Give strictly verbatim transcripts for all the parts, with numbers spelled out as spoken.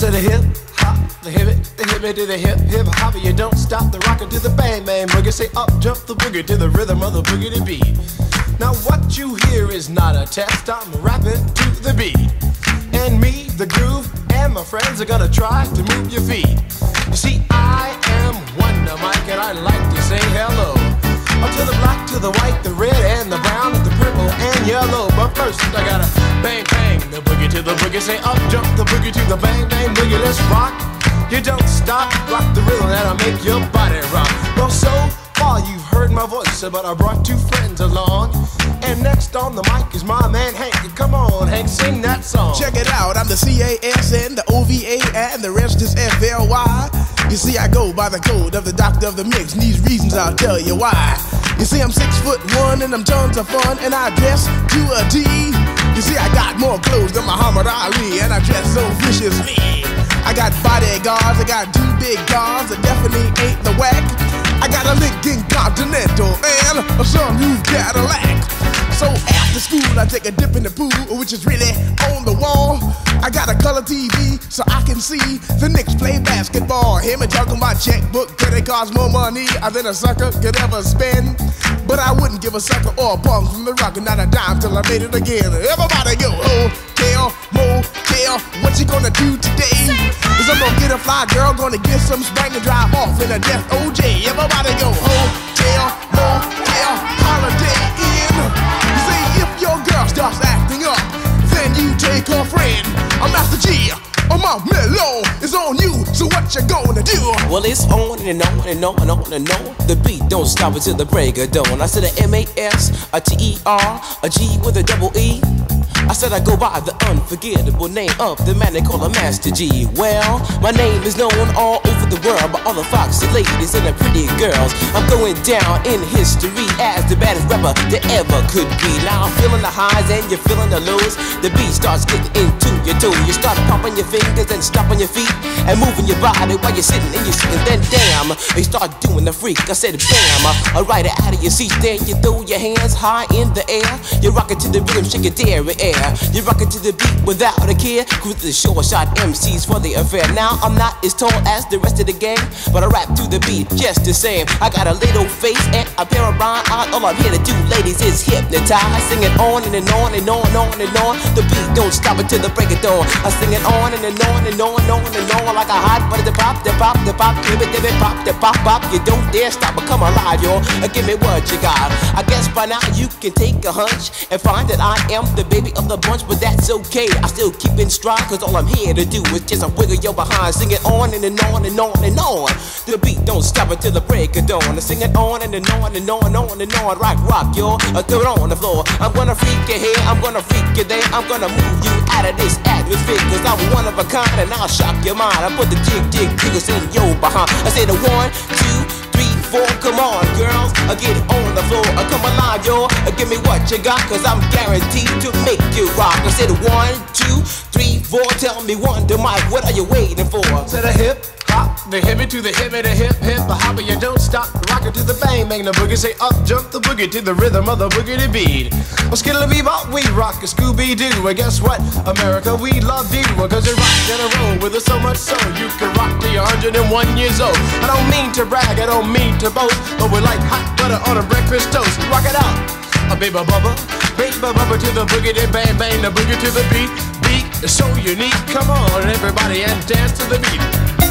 to the hip hop, the hip it, the hip it to the hip hip hop. You don't stop the rocker to the bang bang boogie. Say up jump the boogie to the rhythm of the boogie to beat. Now what you hear is not a test. I'm rapping to the beat, and me, the groove, and my friends are gonna try to move your feet. You see, I am Wonder Mike, and I like to say hello up to the black, to the white, the red, and the brown, the purple, and yellow. But first, I gotta bang, bang, the boogie to the boogie. Say up, jump the boogie to the bang, bang, boogie. Let's rock. You don't stop, rock the rhythm that'll make your body rock. Well, so far you've heard my voice, but I brought two friends along. And next on the mic is my man Hank. Come on, Hank, sing that song. Check it out, I'm the C A S N, the O V A, and the rest is F L Y. You see, I go by the code of the doctor of the mix, and these reasons I'll tell you why. You see, I'm six foot one, and I'm tons of fun, and I dress to a T. You see, I got more clothes than Muhammad Ali, and I dress so viciously. I got bodyguards, I got two big guns that definitely ain't the whack. I got a Lincoln Continental and a sunroof Cadillac. So after school I take a dip in the pool, which is really on the wall. I got a color T V so I can see the Knicks play basketball. Him and talking my checkbook, cause it costs more money than a sucker could ever spend. But I wouldn't give a sucker or a punk from the rock, not a dime till I made it again. Everybody go, hotel, motel, what you gonna do today? Cause I'm gonna get a fly girl, gonna get some spank and drive off in a death O J. Everybody go, hotel, motel, holiday inn. You see, if your girl starts acting up, then you take her friend. I'm Master G, I'm out mellow, it's on you, so what you gonna do? Well, it's on and on and on and on and on. The beat don't stop until the break of dawn. I said a M A S, a T E R, a G with a double E. I said I go by the unforgettable name of the man they call a Master G. Well, my name is known all over the world by all the foxy ladies and the pretty girls. I'm going down in history as the baddest rapper that ever could be. Now I'm feeling the highs and you're feeling the lows. The beat starts getting into your toe. You start popping your fingers and stomping your feet and moving your body while you're sitting and you're sitting. Then damn, you start doing the freak. I said bam, I ride it out of your seat. Then you throw your hands high in the air. You rock it to the rhythm, shake your dairy air. You rockin' to the beat without a care. Cruise the short shot M Cs for the affair. Now I'm not as tall as the rest of the gang, but I rap to the beat just the same. I got a little face and a pair of rhyme eyes. All I'm here to do, ladies, is hypnotize. Sing it on and, and on and on and on and on. The beat don't stop until the break of dawn. I sing it on and, and on and on and on and on like a hot butter. The pop, the pop, the pop, give it, give it, pop, the pop, pop. You don't dare stop or come alive, y'all. Give me what you got. I guess by now you can take a hunch and find that I am the baby of the bunch. But that's okay, I still keep in stride, cause all I'm here to do is just a wiggle your behind. Sing it on and, and on and on and on. The beat don't stop until the break of dawn. I sing it on and, and on and on and on and on. Rock, rock, y'all, uh, throw it on the floor. I'm gonna freak you here, I'm gonna freak you there. I'm gonna move you out of this atmosphere, cause I'm one of a kind and I'll shock your mind. I put the jig, jig, jiggles in your behind. I say the one, two, three, four, come on, girls, I get it on the floor. I come alive, yo, I give me what you got, cause I'm guaranteed to make you rock. I said one, two, three, four, tell me Wonder Mike, what are you waiting for? To the hip hop, the hippie to the hippie, the hip hip, the hopper, you don't stop, rock it to the bang, bang the boogie, say up, jump the boogie to the rhythm of the boogie to beat. Well, skiddly bebop, we rock a Scooby-Doo, and guess what, America, we love you, cause you rock in a row with us so much so, you can rock till you're one hundred and one years old. I don't mean to brag, I don't mean to boast, but we're like hot butter on a breakfast toast. Rock it out, a baby bubba, baby bubba to the boogie, then bang bang the boogie to the beat. Beat is so unique. Come on, everybody, and dance to the beat.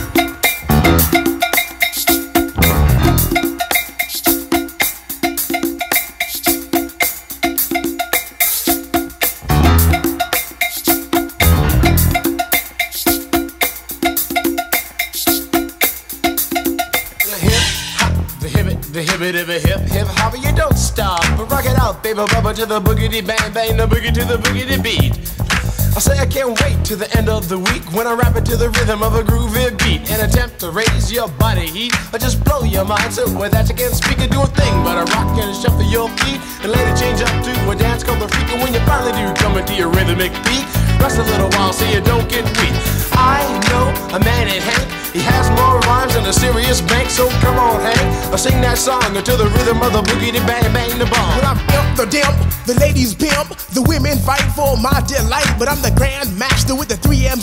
The hippie to the hip hip hopper, you don't stop, but rock it out, baby bubba to the boogity bang bang, the boogie to the boogity beat. I say I can't wait to the end of the week when I rap it to the rhythm of a groovy beat and attempt to raise your body heat or just blow your mind so with that you can't speak or do a thing but I rock and shuffle your feet and later change up to a dance called the freak. And when you finally do come into your rhythmic beat, rest a little while so you don't get weak. I know a man named Hank, he has more rhymes than a serious bank, so come on Hank, I'll sing that song to the rhythm of the boogie bang bang the bomb. When I'm imp the dimp, the ladies pimp, the women fight for my delight, but I'm the grand master with the three M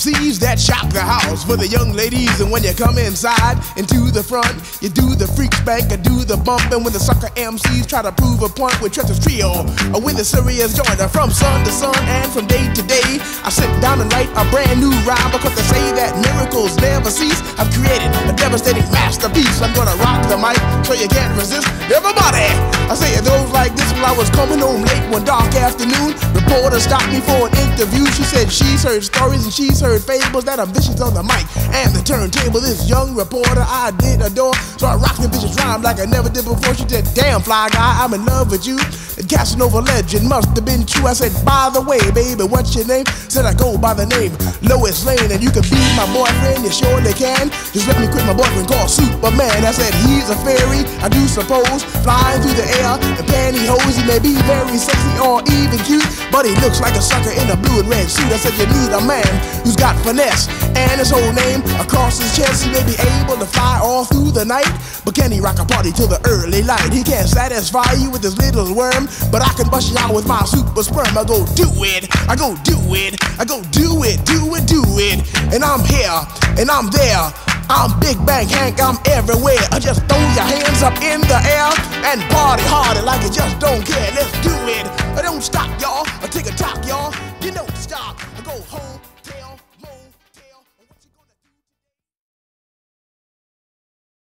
Cs that shock the house for the young ladies. And when you come inside into the front, you do the freak spank and do the bump. And when the sucker M Cs try to prove a point with Treacher's Trio, or when the serious joiner from sun to sun and from day to day, I sit down and write a brand new rhyme because they say that miracles never cease. I've created a devastating masterpiece. I'm gonna rock the mic so you can't resist. Everybody, I say it goes like this. While I was coming home late one dark afternoon, reporter stopped me for an interview. She said she's heard stories and she's heard fables that I'm vicious on the mic and the turntable. This young reporter I did adore, so I rocked the vicious rhyme like I never did before. She said, damn fly guy, I'm in love with you. And Casanova legend must have been true. I said, by the way, baby, what's your name? Said I go by the name Lois Lane, and you can be my boyfriend, you surely can. Just let me quit my boyfriend called Superman. I said, he's a fairy, I do suppose, flying through the air in pantyhose. He may be very sexy or even cute, but he looks like a sucker in a blue and red suit. I said, you need a man who's got finesse and his whole name across his chest. He may be able to fly all through the night, but can he rock a party till the early light? He can't satisfy you with his little worm, but I can bust you out with my super sperm. I go do it, I go do it, I go do it, do it, do it. And I'm here, and I'm there. I'm Big Bang Hank, I'm everywhere. I just throw your hands up in the air and party harder like you just don't care. Let's do it. Don't stop, y'all. I take a top.